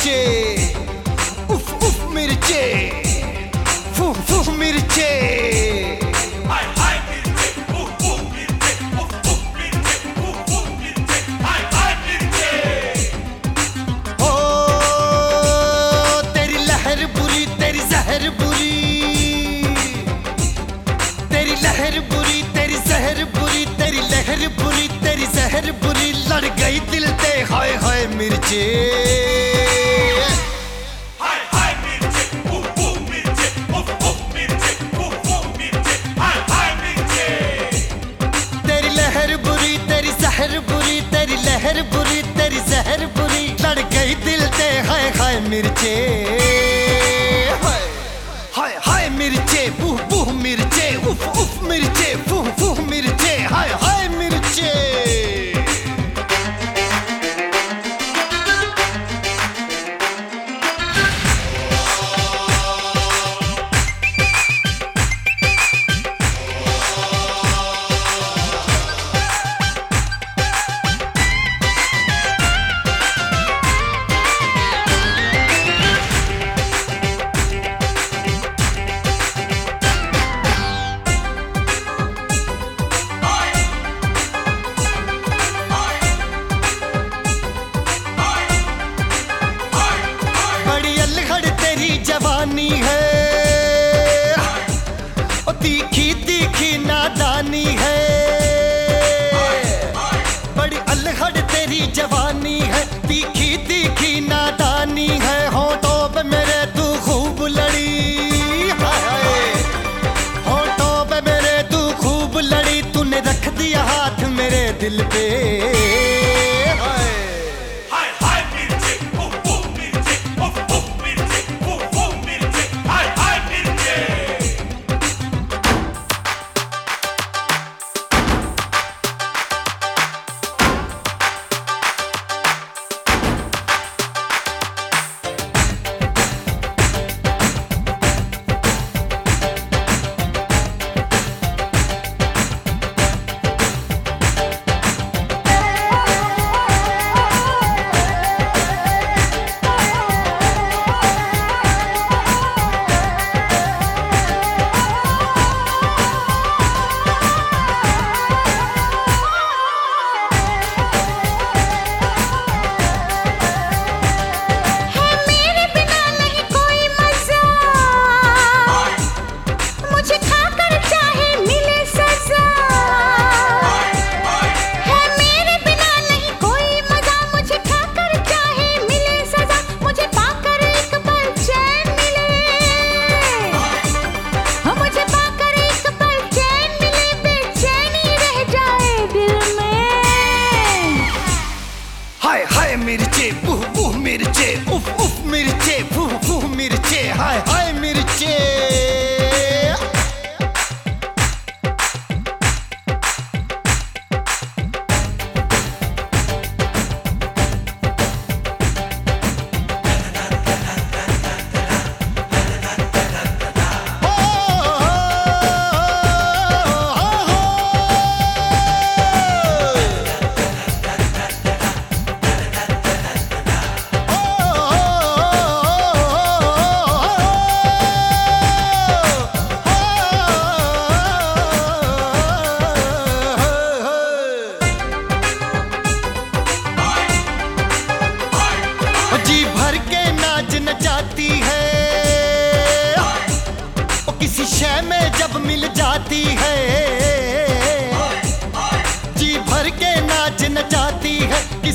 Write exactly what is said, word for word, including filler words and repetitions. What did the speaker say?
मिर्चे, उफ उफ मिर्चे, फू फू मिर्चे। हाय हाय मिर्चे, उफ उफ मिर्चे, उफ उफ मिर्चे, उफ उफ मिर्चे, हाय हाय मिर्चे। ओ तेरी लहर बुरी, तेरी जहर बुरी, तेरी लहर बुरी, तेरी जहर बुरी, तेरी लहर बुरी, तेरी जहर बुरी, लड़ गई दिल ते हाय हाय मिर्चे। हाय हाय मिर्चे, उफ उफ मिर्चे, उफ उफ मिर्चे, उफ उफ मिर्चे, हाय हाय मिर्चे। तेरी लहर बुरी, तेरी जहर बुरी, तेरी लहर बुरी, तेरी जहर बुरी, लड़ गई दिल ते हाय हाय मिर्चे। हाय हाय हाय मिर्चे, बूह बूह मिर्चे, उफ उफ मिर्चे, फूह फूह मिर्चे, हाय हाय मिर्चे। जवानी है ओ तीखी तीखी नादानी है, बड़ी अलहड़ तेरी जवानी है, तीखी तीखी नादानी है। होठों पे मेरे तू खूब लड़ी, हाय होठों पे मेरे तू खूब लड़ी, तूने रख दिया हाथ मेरे दिल पे। मिर्चे, बूह बूह मिर्चे, उफ उफ मिर्चे, फूह फूह मिर्चे, हाय हाय मिर्चे। जी भर के नाच नचाती है वो किसी शय में जब मिल जाती है, जी भर के नाच नचाती है